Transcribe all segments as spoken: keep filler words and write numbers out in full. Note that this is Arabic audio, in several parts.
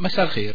مساء الخير.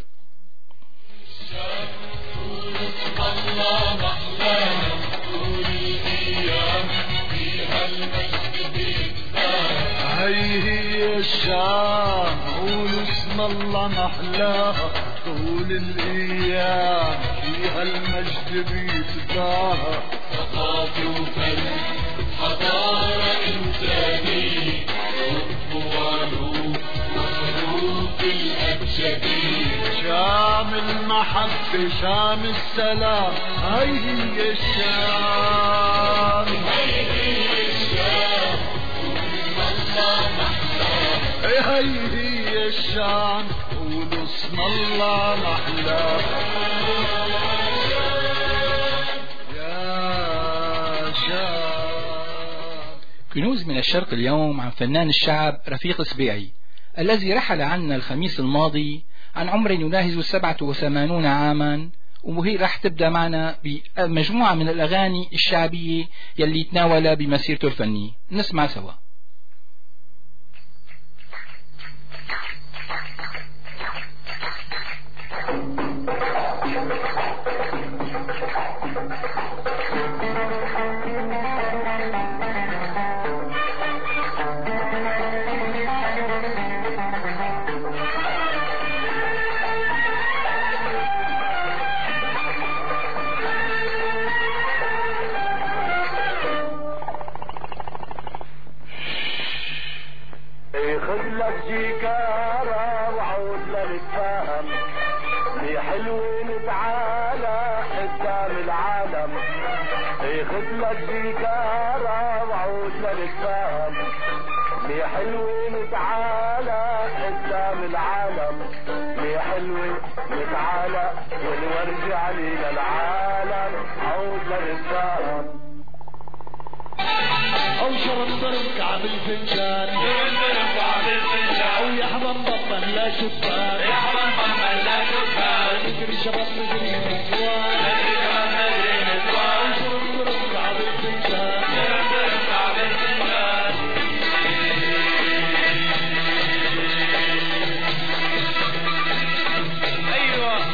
هي هي الشام قول اسم الله محلاها طول الايام فيها المجد بيتباها ثقافة وفن حضارة إنسانية حب وعروق وحروف الأبجدية شام المحبة شام السلام هي هي الشام هي هي الشام واسم الله محلاها هي هي الشام قولوا اسم الله محلاها يا شام. كنوز من الشرق اليوم عن فنان الشعب رفيق سبيعي الذي رحل عنا الخميس الماضي عن عمر يناهز سبعة وثمانون عاما، وهي راح تبدأ معنا بمجموعة من الأغاني الشعبية يلي تناول بمسيرته الفنية. نسمع سوا. خذ لك جيكارة وعود لنتفاهم لي حلوين تعالى قدام العالم. خذ لك جيكارة وعود لنتفاهم لي حلوين تعالى قدام العالم. لي حلوين تعالى ونرجع لي للعالم عود لنتفاهم. أو شرب ضرب كعب الفنجان أو يحرم بطن لا شفان يحرم بطن لا شفان نجري شباب نجري نسوان نجري نسوان أو شرب ضرب كعب الفنجان ضرب كعب الفنجان. أيوة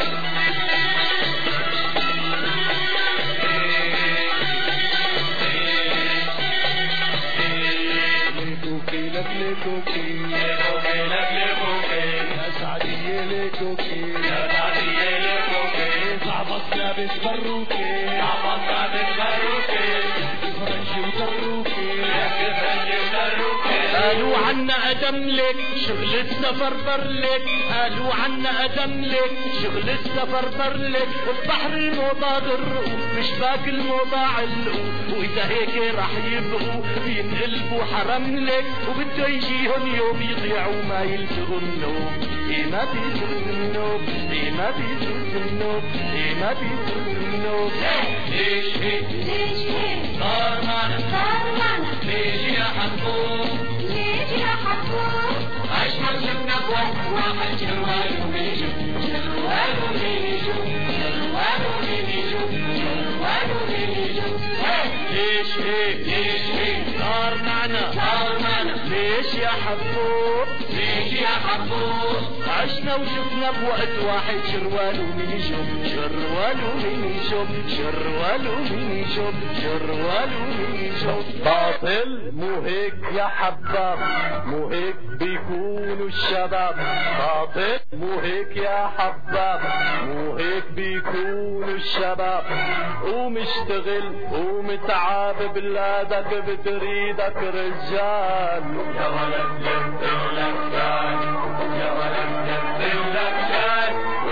ليكوكي ليكوكي ليكوكي يا سعدية ليكوكي يا سعدية ليكوكي صعبت لابس بروكي صعبت لابس بروكي فرنجي وطروكي يا فرنجي وطروكي. قالوا عنا أدملك شغل السفر برلك قالوا عنا أدملك شغل السفر برلك البحر الموضة درقوا مش باقي الموضة علقوا وإذا هيك راح يبقوا ينقلبوا حرملك وبده يجيهم يوم يضيعوا ما يلتقوا النوم. إيه ما بيزول النوم إيه ما بيزول النوم إيه ما بيزول النوم. ليش هيك ليش هيك صار معنا صار معنا ليش يا حبوب ليش يا حبوب أجمل شفنا بوقت واحد جوال وميجو جوال وميجو جوال وميجو جوال وميجو. ليش هيك ليش هيك صار معنا صار معنا ليش يا حبوب ليش يا حبوب عشنا وشفنا بوقت واحد شروال وميجو شروال وميجو شروال وميجو شروال وميجو. باطل مو هيك يا حباب مو هيك بيكونوا الشباب. باطل مو هيك يا حباب مو هيك بيكونوا الشباب. قوم اشتغل قوم تعب بلادك بتريدك رجال. يا ولد لف اللكان يا ولد لف اللكان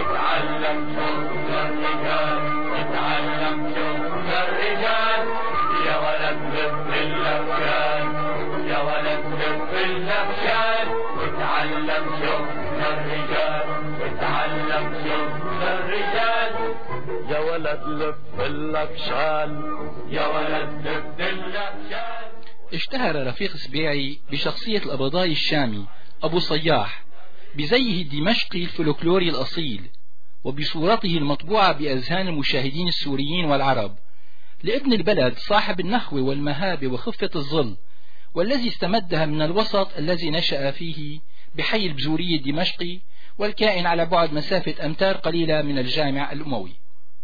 وتعلم شغل الرجال وتعلم شغل الرجال. يا ولد لف اللكان يا ولد لف اللكان وتعلم شغل الرجال وتعلم شغل الرجال. يا ولد لف اللكشان يا ولد لف اللكشان. اشتهر رفيق سبيعي بشخصية القبضاي الشامي أبو صياح بزيه الدمشقي الفلكلوري الأصيل وبصورته المطبوعة بأذهان المشاهدين السوريين والعرب، لابن البلد صاحب النخوة والمهابة وخفة الظل، والذي استمدها من الوسط الذي نشأ فيه بحي البزورية الدمشقي والكائن على بعد مسافة أمتار قليلة من الجامع الأموي.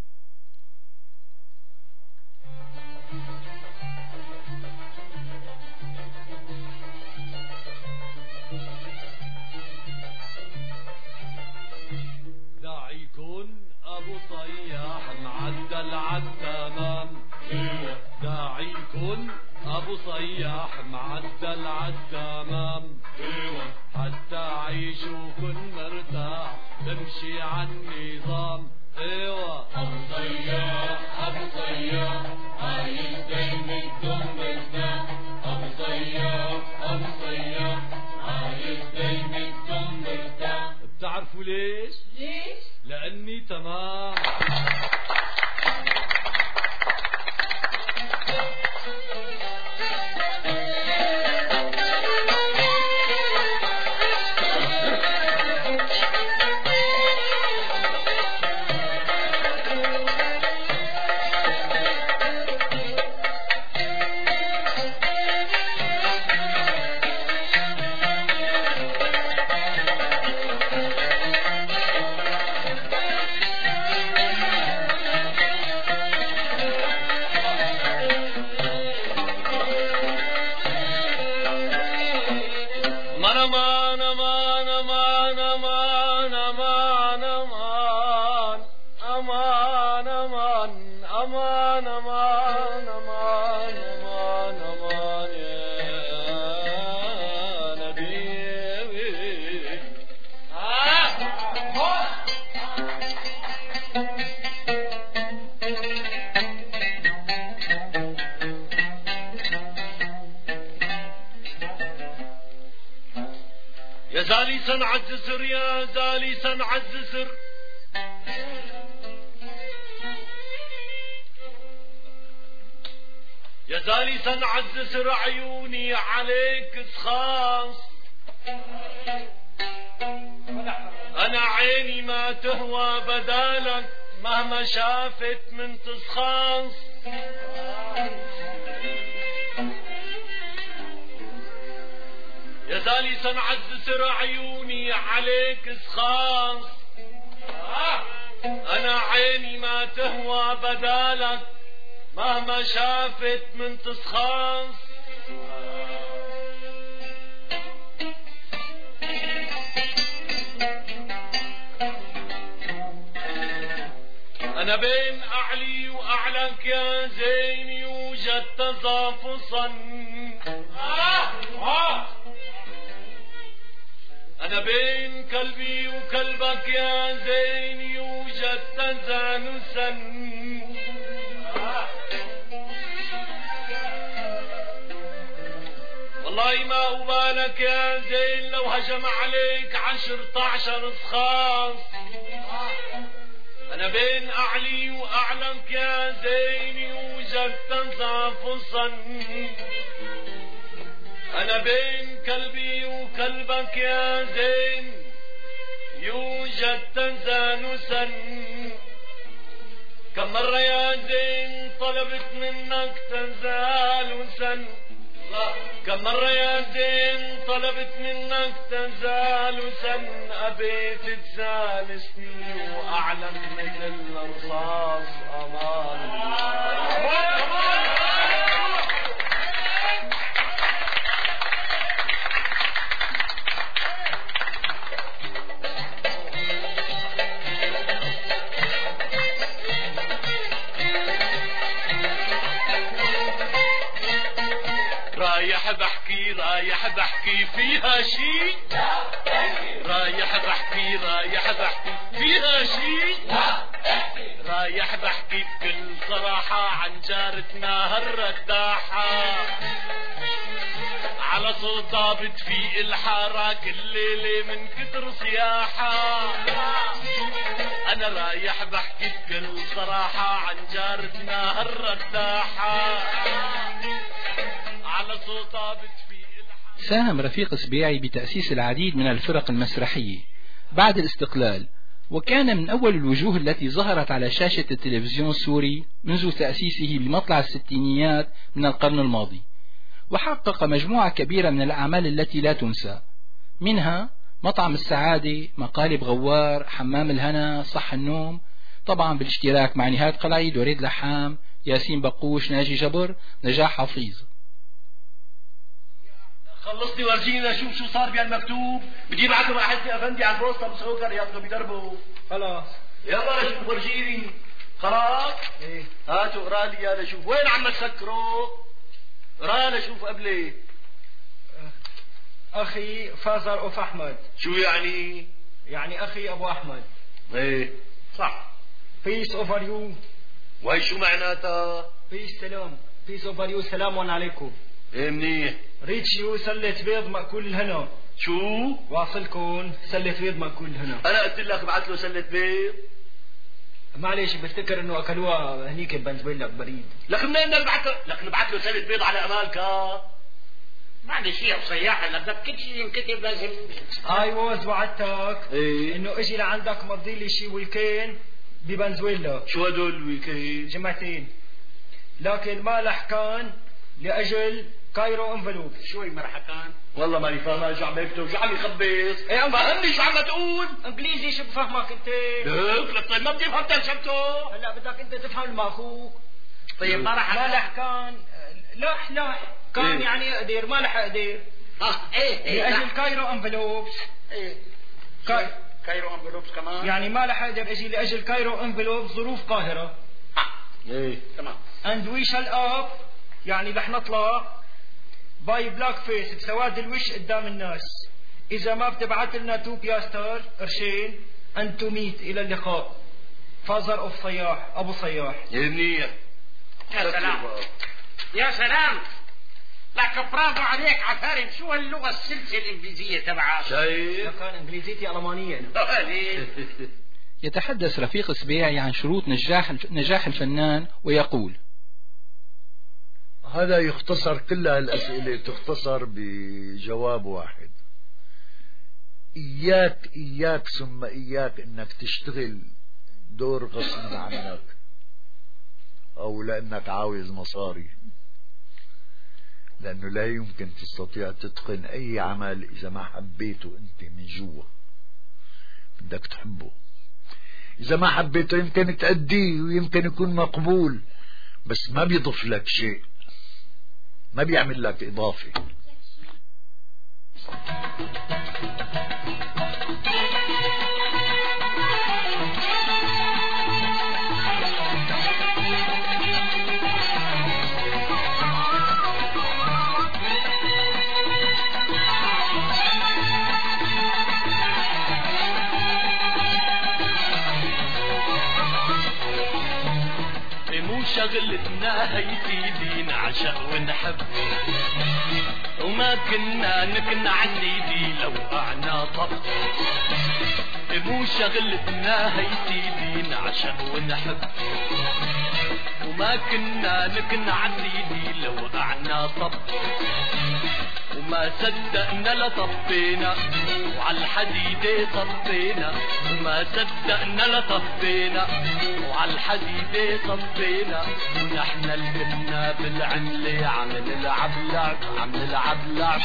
داعيكن أبو صياح معدل عالتمام، داعيكن أبو صياح معدل عالتمام، حتى عيشوكن مرتاح تمشي عالنظام. ايوه أبو صياح أبو صياح عايز دايما يكون مرتاح، أبو صياح أبو صياح عايز دايما يكون مرتاح. بتعرفوا ليش؟ ليش؟ لأني تمام. يا زالي سنعزسر يا زالي سنعزسر، يا زالي سنعزسر عيوني عليك سخاص، أنا عيني ما تهوى بدالك مهما شافت من تسخاص. يا زالي سنعزسر عيوني عليك سخاص، أنا عيني ما تهوى بدالك مهما شافت من تسخاص. أنا بين أعلي وأعلك يا زين يوجد تظافصا، أنا بين كلبي وكلبك يا زين يوجد تزانسا، والله ما أبالك يا زين لو هجم عليك عشرة عشر صخاص. أنا بين أعلي وأعلك يا زين يوجد تنافسا، أنا بين كلبي وكلبك يا زين يوجد تزانسا. كم مرة يا زين طلبت منك تزالسا، كم مرة يا زين طلبت منك تزالسا، أبيت تزالسني وأعلم مثل الرصاص أمان. رايح بحكي رايح بحكي فيها شي، رايح بحكي رايح بحكي فيها شي، رايح بحكي بكل صراحة عن جارتنا هالرداحة، على صوت ضابط في الحارة كل ليلة من كتر سياحة. أنا رايح بحكي بكل صراحة عن جارتنا هالرداحة، على صوت ضابط في الحارة. ساهم رفيق سبيعي بتأسيس العديد من الفرق المسرحية بعد الاستقلال، وكان من أول الوجوه التي ظهرت على شاشة التلفزيون السوري منذ تأسيسه بمطلع الستينيات من القرن الماضي، وحقق مجموعة كبيرة من الأعمال التي لا تنسى، منها مطعم السعادة، مقالب غوار، حمام الهنا، صح النوم، طبعا بالاشتراك مع نهاد قلعيد، وريد لحام، ياسين بقوش، ناجي جبر، نجاح حفيظ. خلصني ورجينا شوف شو صار بهالمكتوب. بدي ابعثه مع حسني افندي على البوسطه مسوكر ياخذوا بدربه. خلاص يلا شوف ورجيني. خلاص ايه هاتوا اقرا لي يا لشوف. وين عم تسكروا؟ اقرا لشوف قبلي. اخي فازر اوف احمد. شو يعني؟ يعني اخي ابو احمد. ايه صح. بيس اوفر يو. وهي شو معناتها؟ بيس سلام. بيس اوفر يو، سلام عليكم. ايه منيح. ريتش يو سلة بيض مأكول الهنا. شو؟ واصلكن سلة بيض مأكول الهنا. انا قلت لك ابعث له سلة بيض. معلش بفتكر انه اكلوها هنيك بفنزويلا بريد. لك منين بدنا نبعث له؟ لك نبعث له سلة بيض على امالك. معلش يا صياح، هلا بدك كل شيء ينكتب لازم. اي واز وعدتك ايه انه اجي لعندك مضي لي شي ويكين بفنزويلا. شو هدول الويكين؟ جمعتين، لكن ما لحكان لاجل كايرو انفلوب. شوي مرحكان. والله ماني فاهم شو عم يكتب، شو عم يخبص؟ ايه عم فهمني شو عم تقول؟ انجليزي شو بفهمك انت؟ لك لك طيب ما بدي افهم ترجمته. هلا بدك انت تفهم ما اخوك. طيب ما راح ما لحكان لح لح كان إيه؟ يعني اقدر ما لح اقدر. اه ايه ايه لاجل كايرو انفلوبس. ايه كاي... كايرو انفلوبس كمان. يعني ما لح اقدر اجي لاجل كايرو انفلوبس ظروف قاهره. اه ايه تمام. اند وي شال اب، يعني رح نطلع باي بلاك فيس بسواد الوش قدام الناس. اذا ما بتبعت لنا تو بياستر قرشين ان تو ميت. الى اللقاء. فازر اوف صياح، ابو صياح. يا منيح. يا سلام يا سلام. لك برافو عليك عفارم. شو هاللغه السلسه الانجليزيه تبعك؟ شايف؟ كان انجليزيتي المانيه انا. هذه يتحدث رفيق السبيعي عن شروط نجاح نجاح الفنان ويقول: هذا يختصر، كل هالأسئلة تختصر بجواب واحد: إياك إياك ثم إياك إنك تشتغل دور غصب عنك أو لأنك عاوز مصاري، لأنه لا يمكن تستطيع تتقن أي عمل إذا ما حبيته أنت من جوا. بدك تحبه. إذا ما حبيته يمكن تأديه ويمكن يكون مقبول، بس ما بيضيف لك شيء، ما بيعمل لك إضافة. شغلتنا هي سيدي نعشق ونحب، وما كنا نكنع سيدي لو قعنا طب. مو شغلتنا هي سيدي نعشق ونحب، وما كنا نكنع سيدي لو قعنا طب. وما صدقنا لطبينا وعالحديدة طبينا، وما صدقنا لطبينا وعالحديدة طبينا. ونحن اللي كنا بالعملة عم نلعب لعب عم نلعب لعب.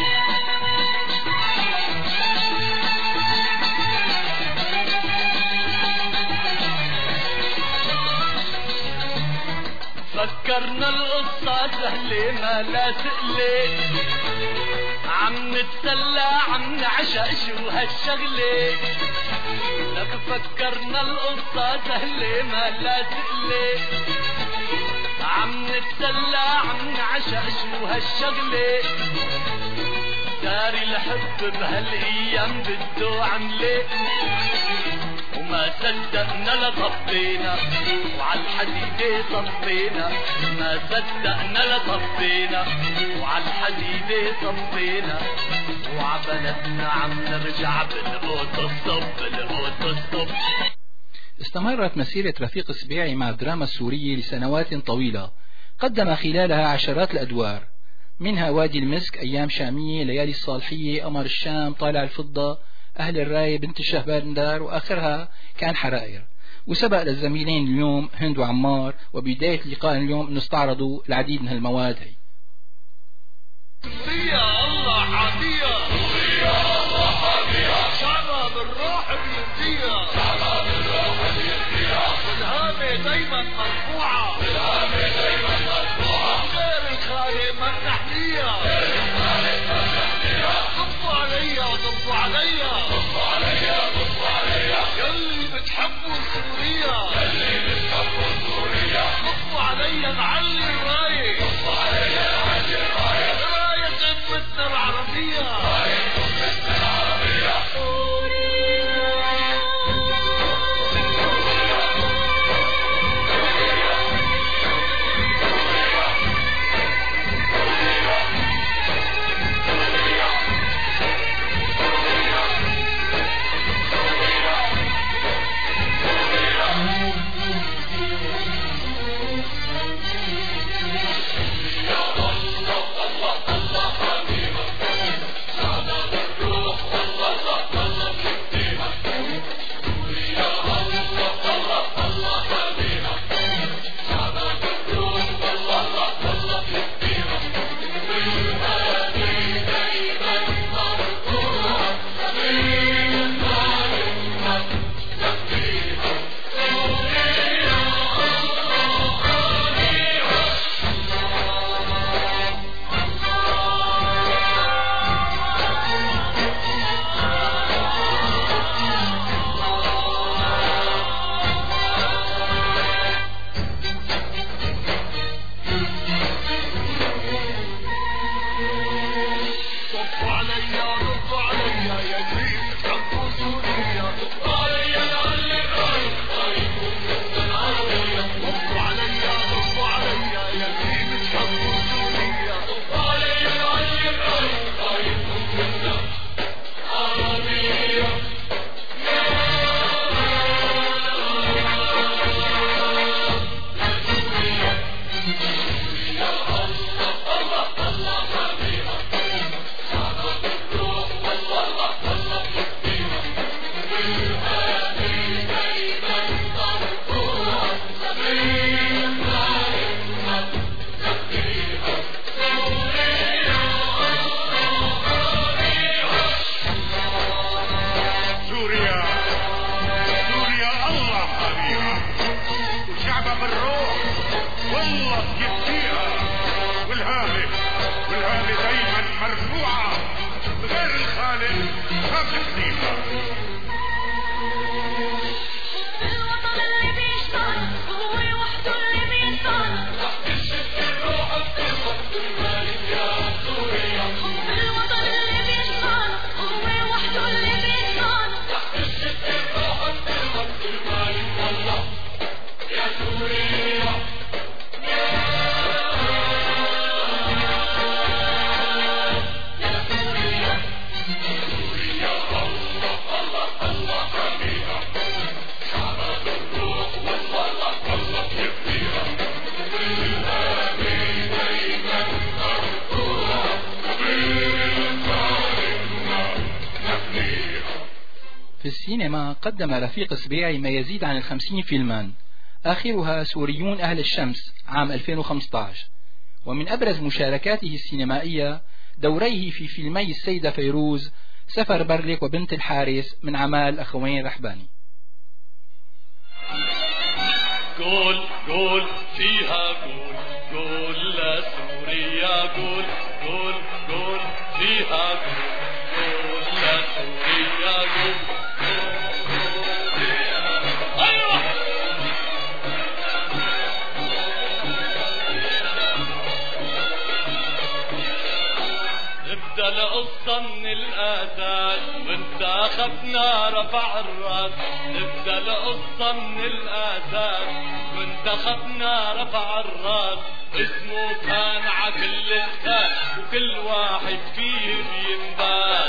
فكرنا القصة سهلة ما لا تقلي، عم نتسلى عم نعشق شو هالشغلة. لك فكرنا القصة سهلة ما لا تقلي، عم نتسلى عم نعشق شو هالشغلة. داري الحب بهالايام بده عملة، وما صدقنا لطبينا وعالحديدة طبينا. ما صدقنا لطبينا وعالحديدة طبينا. وعبلدنا عم نرجع بالقوت الصب بالقوت الصب. استمرت مسيرة رفيق السبيعي مع الدراما السورية لسنوات طويلة، قدم خلالها عشرات الأدوار، منها وادي المسك، أيام شامية، ليالي الصالحية، قمر الشام، طالع الفضة، أهل الراية، بنت الشهباندار، وآخرها كان حرائر. وسبق للزميلين اليوم هند وعمار وبداية لقاء اليوم أن استعرضوا العديد من المواد هي. يا الله حامية يا الله حامية عربية شعبها بالروح اللي فيها والهامة دايما مرفوعة والهامة دايما مرفوعة غير الخالق ما بنحميها غير الخالق ما بنحميها ضبوا عليا ضبوا عليا ضبوا عليا ضبوا عليا يلي بتحبوا سوريا يلي بتحبوا سوريا ضبوا عليا نعلي الراية ضبوا عليا نعلي الراية راية أمتنا العربية راية أمتنا العربية في السينما قدم رفيق سبيعي ما يزيد عن الخمسين فيلما، آخرها سوريون أهل الشمس عام ألفين وخمسة عشر. ومن أبرز مشاركاته السينمائية دوريه في فيلمي السيدة فيروز سفر برلك وبنت الحارس من أعمال أخوين رحباني. قول قول فيها قول قول لسوريا قول قول قول فيها قول قول لسوريا قول نبدأ القصة من الأساس وانت أخذنا رفع الراس. نبدأ القصة من الأساس وانت أخذنا رفع الراس. اسمه كان عكل الكاس وكل واحد فيه بينباس.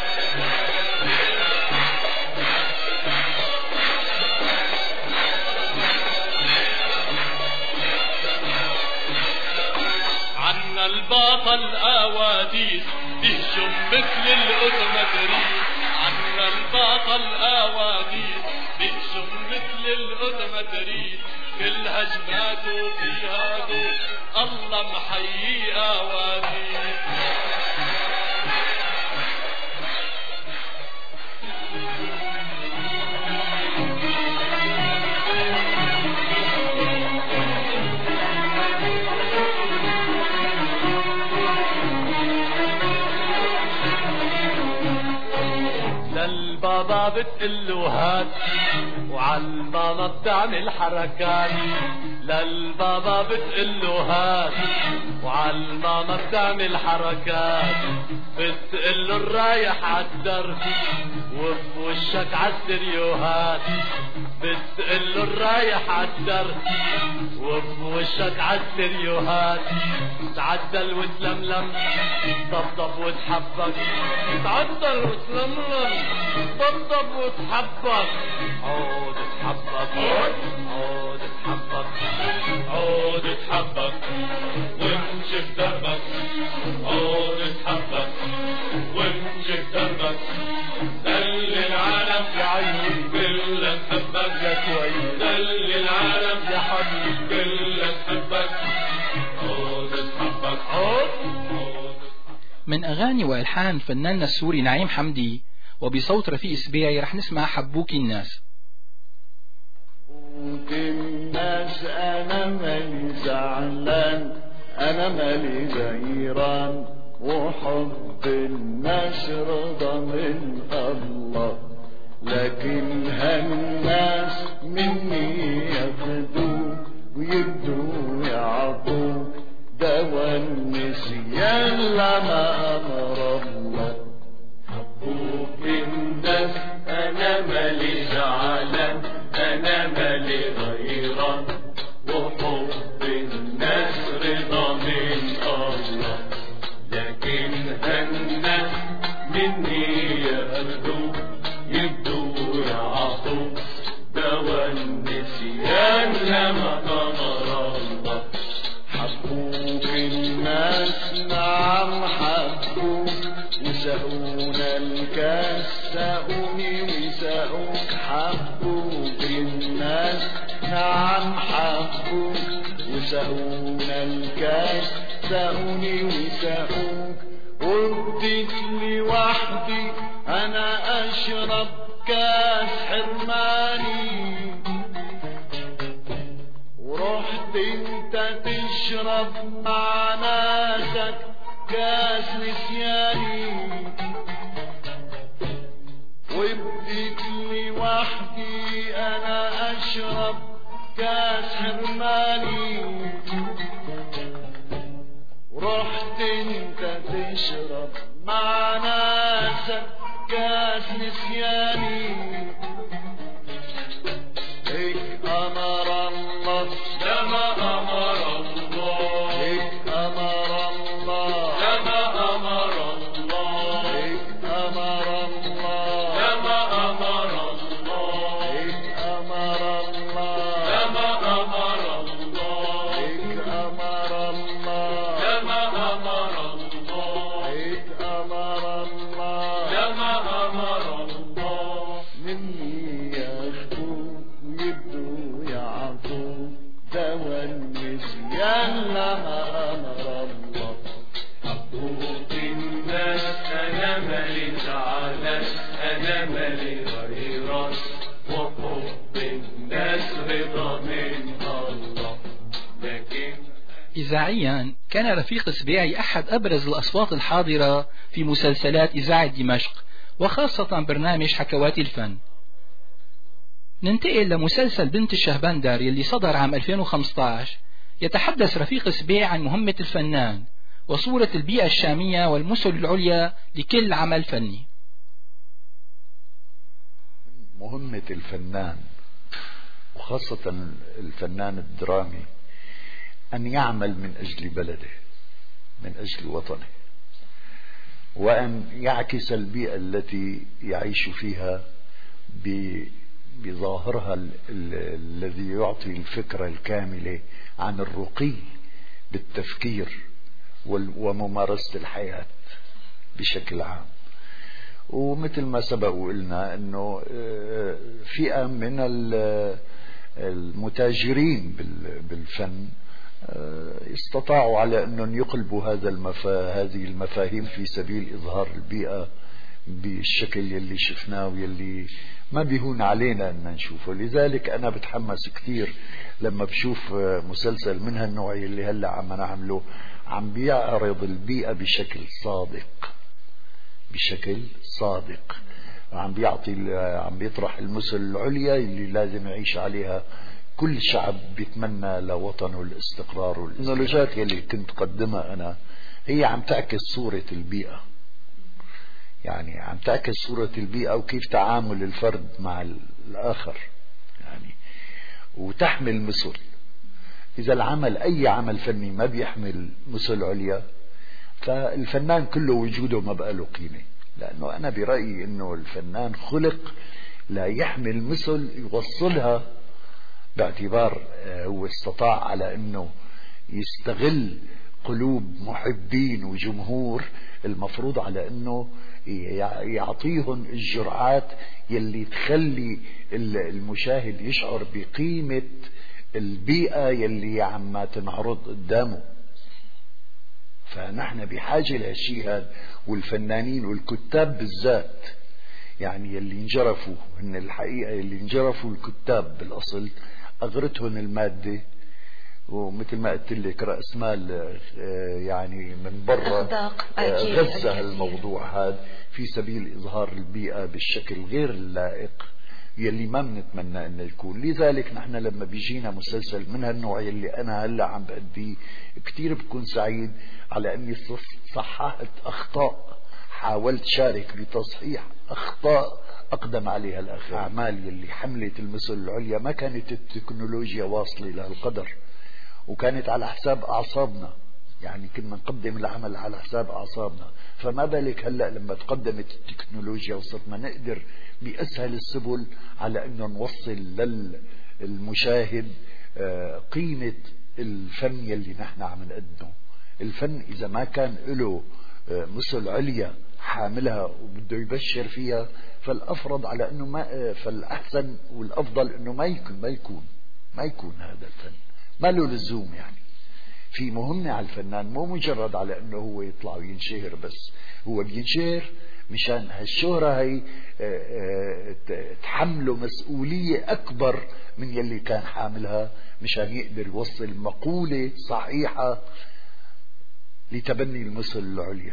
عنا البطل أواديس بيهجم مثل الأوتوماتريس. عنا البطل أواديس بيهجم مثل الأوتوماتريس. كل هجماته فيها دول الله محيي أواديس. للبابا بتقله هات وعالماما بتعمل حركات للبابا بتقله هات وعالماما بتعمل حركات بتقله الرايح عالدرب وبوشك عالسريوهات بتقله الرايح عالدرب وبوشك عالسريوهات تعدل وتلملم طبطب وتحبك تعدل وتلملم طبطب وتحبك عود تحبك عود تحبك عود تحبك وامشي في دربك عود تحبك وامشي في دربك دل العالم يا عيون كلها تحبك يا كويس دل العالم يا حبيبي كلها تحبك عود تحبك عود من أغاني وألحان فناننا السوري نعيم حمدي وبصوت رفيق سبيعي رح نسمع حبوك الناس. حبوك الناس أنا مالي زعلان أنا مالي غيران وحب الناس رضا من الله لكن هالناس مني ياخدوك ويبدوا يعطوك دوا النسيان لما أمر الله. حبوك الناس أنا مالي زعلان أنا مالي غيران وحب الناس رضا من الله لكن الناس مني ياخدوك يبدوا يعطوك دوا النسيان لما أمر الله. حبوك الناس نعم حبوك وسقونا الكاس سقوني وسقوك حبوك الناس نعم حبوك وسقونا الكاس سقوني وسقوك وبديت لي وحدي انا اشرب كاس حرماني ورحت انت تشرب مع ناسك كاس نسياني وبديت لي وحدي انا اشرب كاس حرماني ورحت انت تشرب مع ناسك كاس نسياني. هيك امر الله لما أمر الله هيك امر الله لما أمر الله هيك امر الله لما أمر الله هيك امر الله لما أمر الله هيك امر الله لما أمر الله هيك امر الله لما أمر الله مني ياخدوك ويبدوا يعطوك دوا النسيان لما امر الله. حبوك الناس أنا مالي زعلان أنا مالي غيران وحب الناس رضا من الله لكن إذاعيا كان رفيق سبيعي أحد أبرز الأصوات الحاضرة في مسلسلات إذاعة دمشق وخاصة برنامج حكوات الفن. ننتقل لمسلسل بنت الشهبندر يلي صدر عام ألفين وخمسة عشر. يتحدث رفيق سبيعي عن مهمة الفنان وصورة البيئة الشامية والمثل العليا لكل عمل فني. مهمة الفنان وخاصة الفنان الدرامي أن يعمل من أجل بلده من أجل وطنه وأن يعكس البيئة التي يعيش فيها بظاهرها الذي يعطي الفكرة الكاملة عن الرقي بالتفكير وممارسة الحياة بشكل عام. ومثل ما سبق وقلنا أنه فئة من المتاجرين بالفن استطاعوا على أنهم يقلبوا هذا المفا... هذه المفاهيم في سبيل إظهار البيئة بالشكل يلي شفناه ويلي ما بيهون علينا أن نشوفه. لذلك أنا بتحمس كتير لما بشوف مسلسل من هالنوع اللي هلأ عم نعمله عم بيعرض البيئة بشكل صادق بشكل صادق عم بيعطي عم بيطرح المثل العليا اللي لازم يعيش عليها كل شعب بيتمنى لوطنه الاستقرار. والتكنولوجيات اللي كنت قدمها أنا هي عم تعكس صورة البيئة، يعني عم تعكس صورة البيئة وكيف تعامل الفرد مع الآخر يعني، وتحمل مثل. إذا العمل أي عمل فني ما بيحمل مثل عليا فالفنان كله وجوده ما بقى له قيمة، لأنه أنا برأيي أنه الفنان خلق لا يحمل مثل يوصلها، باعتبار هو استطاع على أنه يستغل قلوب محبين وجمهور، المفروض على أنه يعطيهم الجرعات يلي تخلي المشاهد يشعر بقيمة البيئة يلي عم تنعرض قدامه. فنحن بحاجة لهالشيء هذا، والفنانين والكتاب بالذات يعني يلي انجرفوا هن الحقيقة يلي انجرفوا الكتاب بالأصل أغرتهم المادة، ومثل ما قلت لك رأس مال يعني من برا غزة الموضوع هذا في سبيل إظهار البيئة بالشكل غير اللائق يلي ما بنتمنى انه يكون. لذلك نحن لما بيجينا مسلسل من هالنوع يلي انا هلا عم بأديه كتير بكون سعيد على اني صححت اخطاء، حاولت شارك بتصحيح اخطاء اقدم عليها الاخر. اعمال يلي حملت المثل العليا ما كانت التكنولوجيا واصلة لهالقدر، وكانت على حساب اعصابنا، يعني كنا نقدم العمل على حساب اعصابنا، فما بالك هلا لما تقدمت التكنولوجيا وصرنا نقدر بأسهل السبل على أنه نوصل للمشاهد قيمة الفن يلي نحن عم نقدمه. الفن إذا ما كان له مثل عليا حاملها وبده يبشر فيها فالأفرض على أنه ما فالأحسن والأفضل أنه ما يكون ما يكون ما يكون هذا الفن، ما له لزوم. يعني في مهمة على الفنان، مو مجرد على أنه هو يطلع وينشهر بس، هو بينشهر مشان هالشهرة هي تحمله مسؤولية أكبر من يلي كان حاملها، مشان يقدر يوصل مقولة صحيحة لتبني المثل العليا.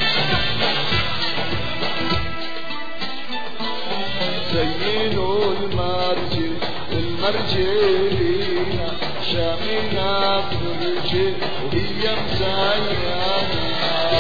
زينوا المرجل المرجلينا شامينا فرجل وهي مزينة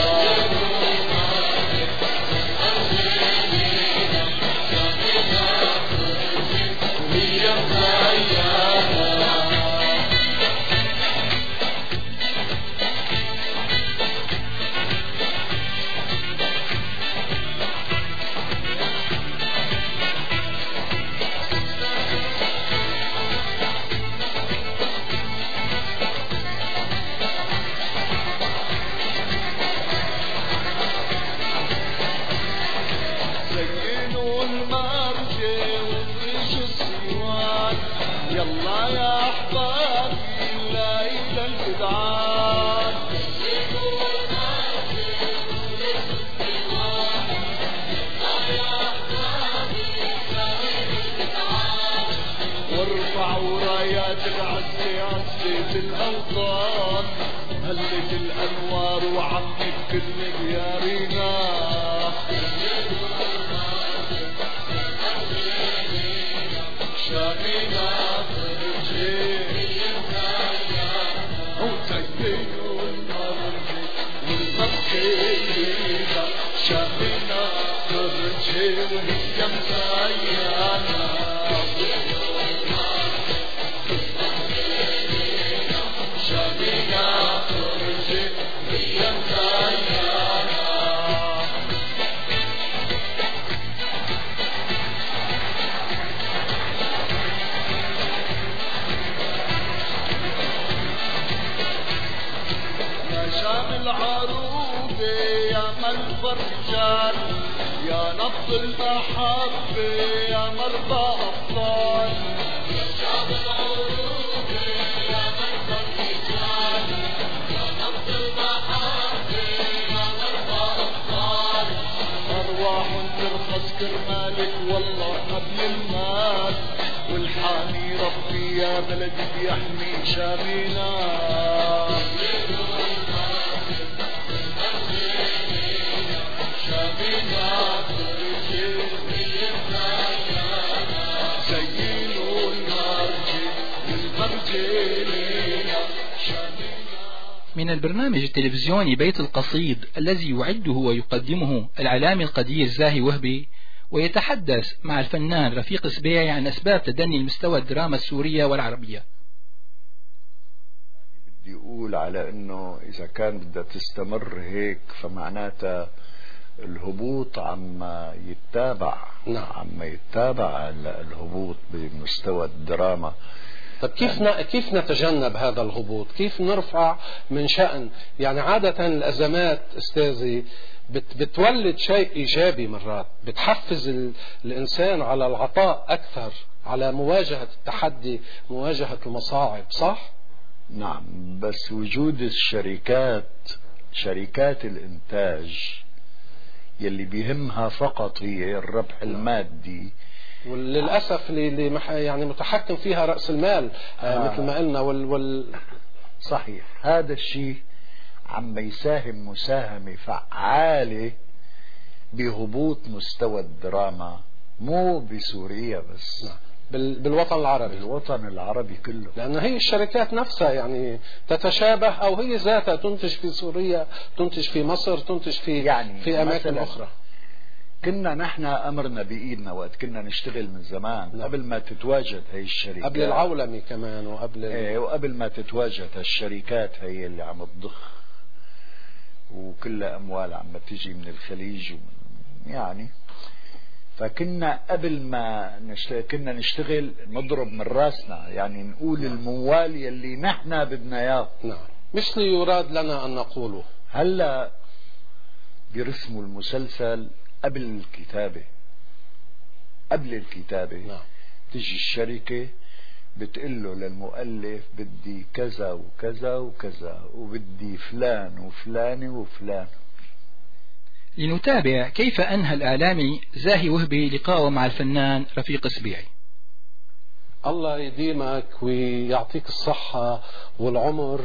الأوطان هلت الأنوار وعمت كل ديارنا. شامينا فرجينا وزينوا المرجل والمرجلينا شامينا فرجينا وهي مزينة العروبة يا ملفرجان يا نبض المحبة يا مرضى أبطال. يا شعب العروبة يا ملفرجان يا نبض المحبة يا مرضى أبطال. أرواح ترخص كرمالك والله قبل المال، والحامي ربي يا بلدي بيحمي شامينا. شامينا فرجينا جيلنا من البرنامج التلفزيوني بيت القصيد الذي يعده ويقدمه الإعلامي القدير زاهي وهبي، ويتحدث مع الفنان رفيق سبيعي عن أسباب تدني المستوى الدراما السورية والعربية. بدي أقول على أنه إذا كان بدها تستمر هيك فمعناتها الهبوط عم يتابع. نعم. عم يتابع الهبوط بمستوى الدراما. طب كيف ن... كيف نتجنب هذا الهبوط؟ كيف نرفع من شأن؟ يعني عادة الأزمات أستاذي بت... بتولد شيء إيجابي، مرات بتحفز ال... الإنسان على العطاء أكثر، على مواجهة التحدي، مواجهة المصاعب، صح؟ نعم، بس وجود الشركات، شركات الإنتاج يلي بيهمها فقط هي الربح المادي، وللأسف اللي يعني متحكم فيها رأس المال. آه مثل ما قلنا وال, وال صحيح. هذا الشيء عم يساهم مساهمة فعالة بهبوط مستوى الدراما، مو بسوريا بس. نعم. بالوطن العربي، بالوطن العربي كله، لأن هي الشركات نفسها يعني تتشابه، أو هي ذاتها تنتج في سوريا، تنتج في مصر، تنتج في يعني في أماكن أخرى. كنا نحن أمرنا بإيدنا وقت كنا نشتغل من زمان. لا. قبل ما تتواجد هاي الشركات، قبل العولمة كمان، وقبل ايه وقبل ما تتواجد هالشركات هي اللي عم تضخ، وكلها أموال عم تجي من الخليج ومن يعني. فكنا قبل ما نشتغل كنا نشتغل نضرب من راسنا، يعني نقول نعم. الموال يلي نحن بدنا اياه. نعم، مش اللي يراد لنا أن نقوله. هلا بيرسموا المسلسل قبل الكتابة، قبل الكتابة نعم. تجي الشركة بتقول له للمؤلف بدي كذا وكذا وكذا، وبدي فلان وفلان وفلان. لنتابع كيف أنهى الإعلامي زاهي وهبي لقاءه مع الفنان رفيق سبيعي. الله يديمك ويعطيك الصحة والعمر،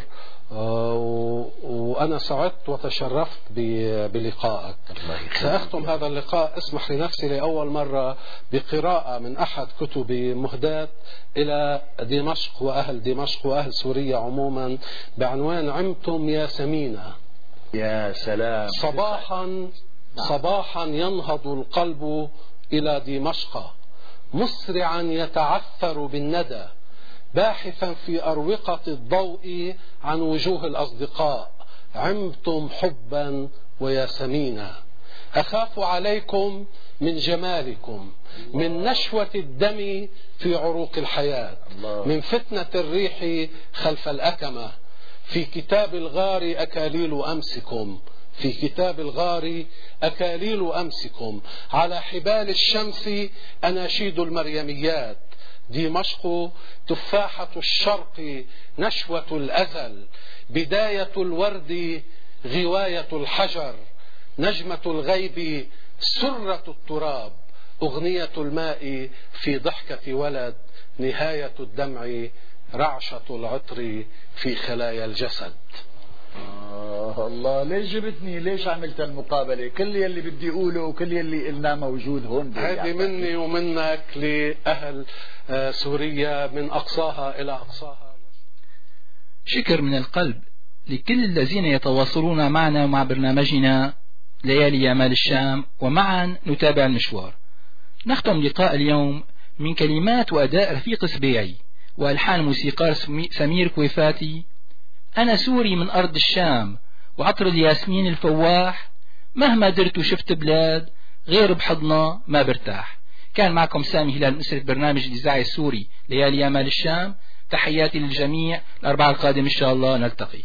وأنا سعدت وتشرفت بلقائك. سأختم هذا اللقاء، اسمح لنفسي لأول مرة بقراءة من أحد كتبي مهداة إلى دمشق وأهل دمشق وأهل سوريا عموما، بعنوان عمتم يا سمينة. يا سلام. صباحا صباحا ينهض القلب إلى دمشق، مسرعا يتعثر بالندى، باحثا في أروقة الضوء عن وجوه الأصدقاء. عمتم حبا ويا سمينة، أخاف عليكم من جمالكم، من نشوة الدم في عروق الحياة، من فتنة الريح خلف الأكمة. في كتاب الغار أكاليل أمسكم، في كتاب الغار أكاليل أمسكم، على حبال الشمس أناشيد المريميات. دمشق تفاحة الشرق، نشوة الأزل، بداية الورد، غواية الحجر، نجمة الغيب، سرة التراب، أغنية الماء في ضحكة ولد، نهاية الدمع، رعشة العطر في خلايا الجسد. آه الله، ليش جبتني؟ ليش عملت المقابلة؟ كل يلي بدي أقوله وكل يلي قلناه موجود هون. هذه مني ومنك لأهل سوريا من أقصاها إلى أقصاها. شكر من القلب لكل الذين يتواصلون معنا ومع برنامجنا ليالي أمال الشام، ومعا نتابع المشوار. نختم لقاء اليوم من كلمات وأداء رفيق سبيعي وألحان موسيقار سمير كويفاتي. أنا سوري من أرض الشام، وعطر الياسمين الفواح، مهما درت وشفت بلاد غير بحضنا ما برتاح. كان معكم سامي هلال مسرة برنامج الإذاعي السوري ليالي أمال الشام. تحياتي للجميع، الأربعاء القادم إن شاء الله نلتقي.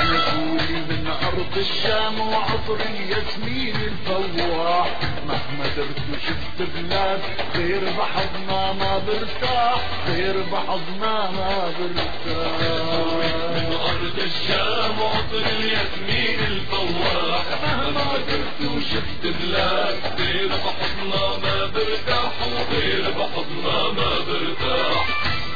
الشام وعطر الياسمين الفواح، مهما درت وشفت بلاد غير بحضنا ما برتاح غير بحضنا ما برتاح من أرض الشام وعطر الياسمين الفواح مهما درت وشفت بلاد غير بحضنا ما برتاح وغير بحضنا ما برتاح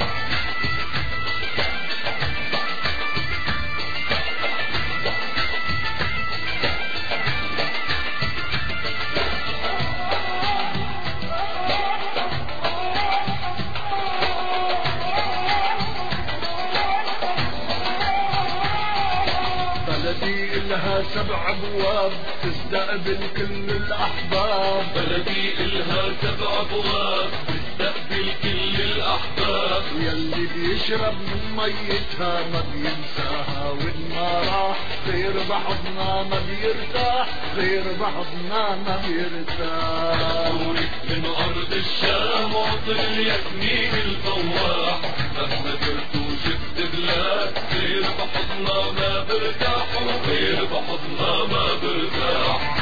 بلدي إلها سبع أبواب تستقبل كل الأحباب بلدي إلها سبع أبواب تستقبل كل الأحباب ويلي بيشرب من ميتها ما بينساها وين ما راح غير بحضنا ما بيرتاح غير بحضنا ما بيرتاح من أرض الشام وعطر الياسمين الفواح مهما درت وشفت بلاد غير بحضنا ما برتاح وغير بحضنا ما برتاح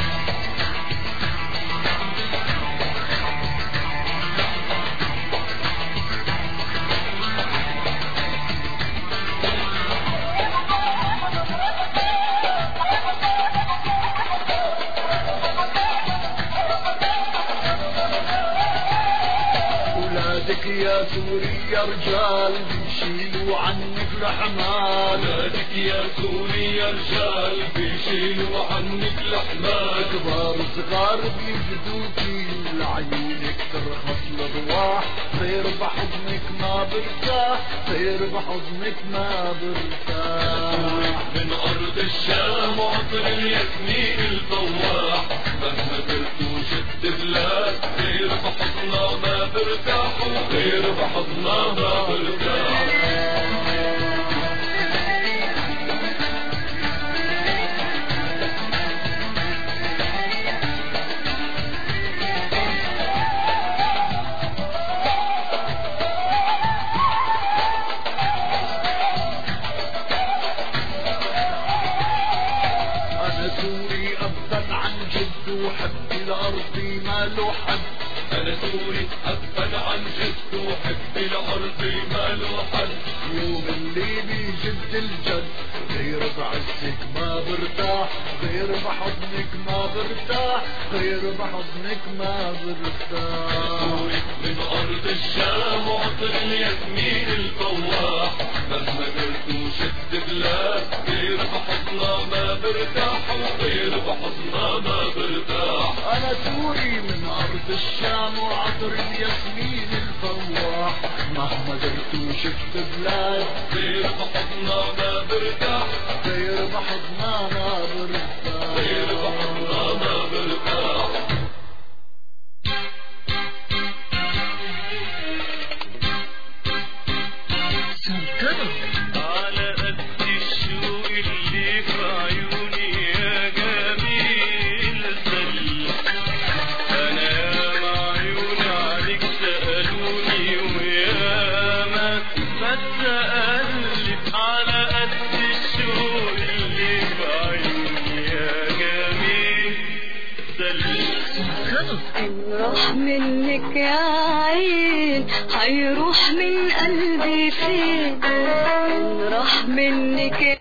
ولادك يا سوري يا رجال بيشيلوا عنك الحمال ولادك يا سوري يا رجال بيشيلوا عنك الحمال كبار صغار بيفدوكي لعيونك ترخص الارواح طير بحضنك ما برتاح طير بحضنك ما برتاح من أرض الشام وعطر الياسمين الفواح مهما درت وشفت بلاد غير بحضنا ما برتاح وغير بحضنا ما برتاح أنا سوري أبا عن جد وحبي لأرضي ما له حد أنا سوري أبا عن جد وحبي لأرضي ما له حد يوم اللي بيجد الجد غير بعزك ما برتاح غير بحضنك ما برتاح غير بحضنك ما برتاح من أرض الشام وعطر الياسمين الفواح مهما درت وشفت بلاد غير بحضنا ما برتاح وغير بحضنا ما برتاح أنا سوري من أرض الشام وعطر الياسمين الفواح مهما درت وشفت بلاد غير بحضنا ما برتاح غير بحضنا ما برتاح غير بحضنا ما برتاح على قد الشوق اللي في عيوني يا جميل زل انا يا معيون عليك سألوني وياما بتقلب على قد الشوق اللي في عيوني يا جميل زل راح منك يا عين هيروح من قلبي فين راح منك